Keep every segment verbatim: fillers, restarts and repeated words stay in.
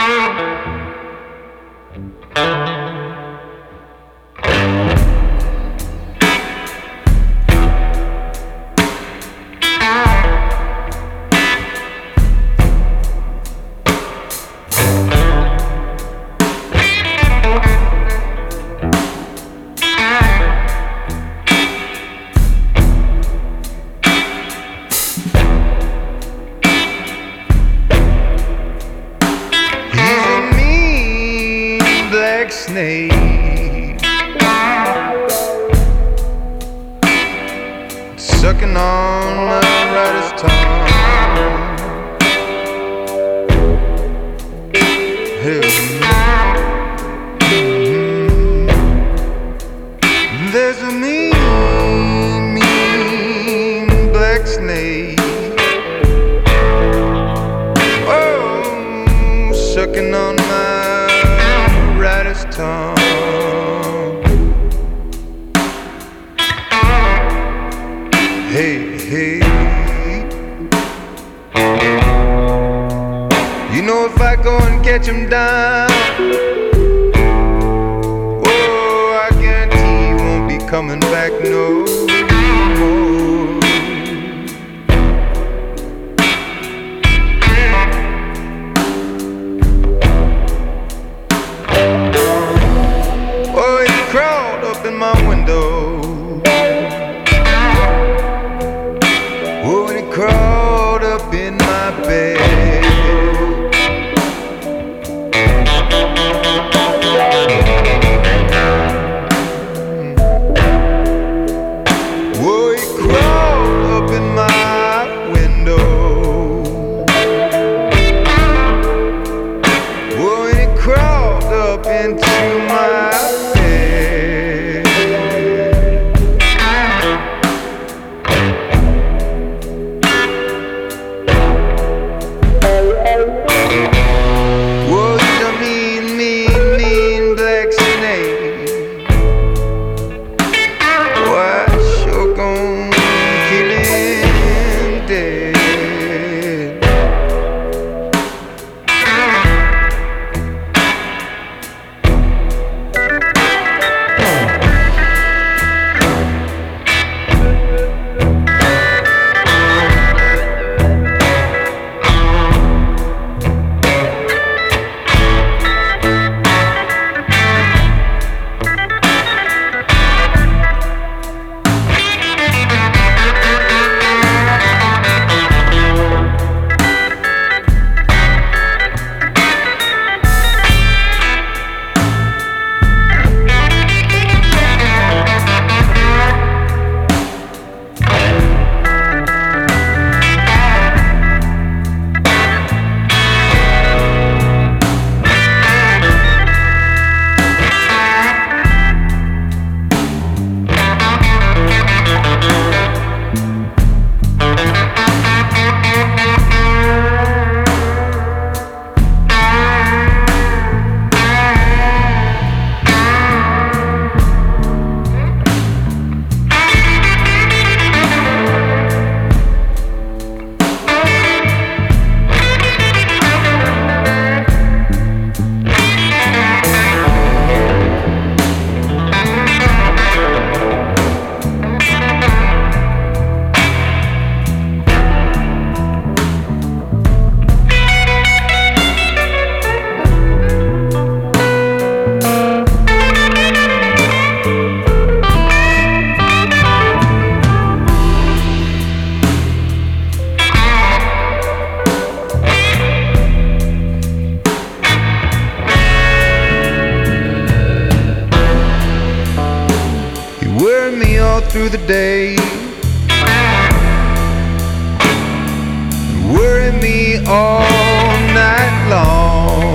Snake sucking on my rider's tongue. Hey. Mm-hmm. There's a mean, mean black snake, oh, sucking on my rider's tongue. Hey, hey, you know if I go and catch him down, oh, I guarantee he won't be coming back no more. Oh, he crawled up in my window. Crawled up in my bed. Whoa, he crawled up in my window. Whoa, he crawled up into my bed. Whoa, he's a mean, mean, mean black snake. Oh, I sure gon' kill him dead. Through the day, worry me all night long.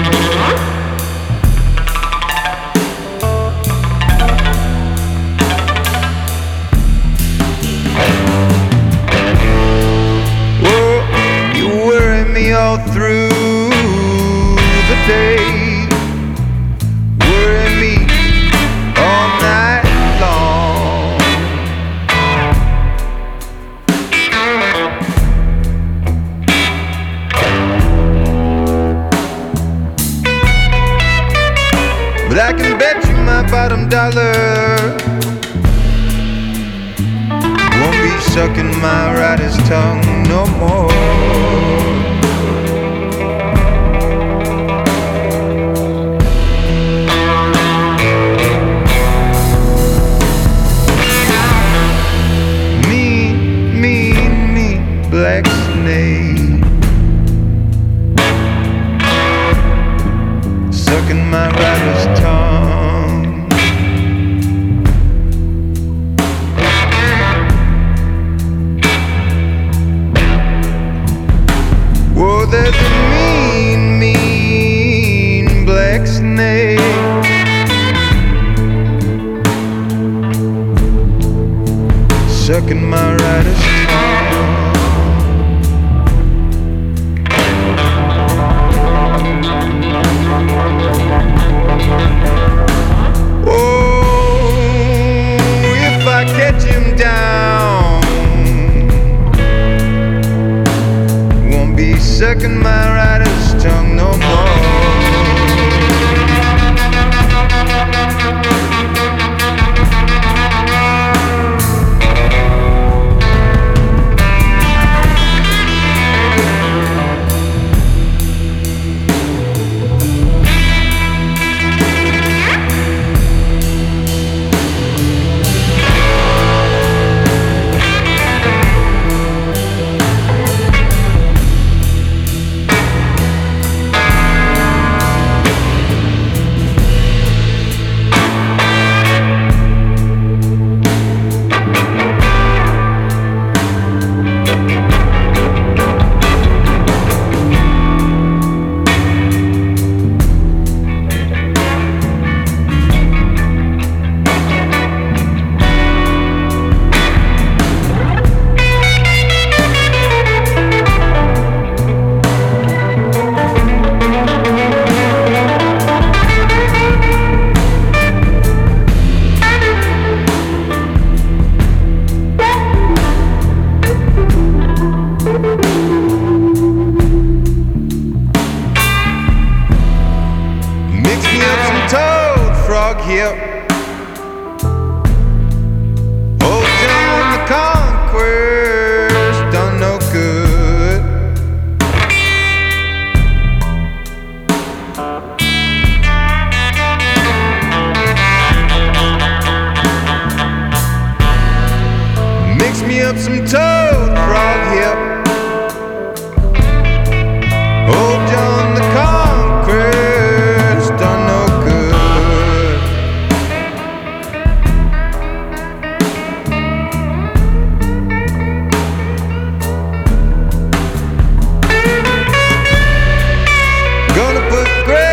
Oh, you worry me all through the day, worry me all night long. but I can bet you my bottom dollar won't be sucking my rider's tongue no more. Black snake sucking my rider's tongue. Whoa, there's a mean, mean black snake sucking my rider's tongue. Catch him down, won't be sucking my rider's tongue no more. Yep. Old John the Conqueror's done no good. Mix me up some toad frog, yep. Old John the Conqueror's done no good. Gonna put great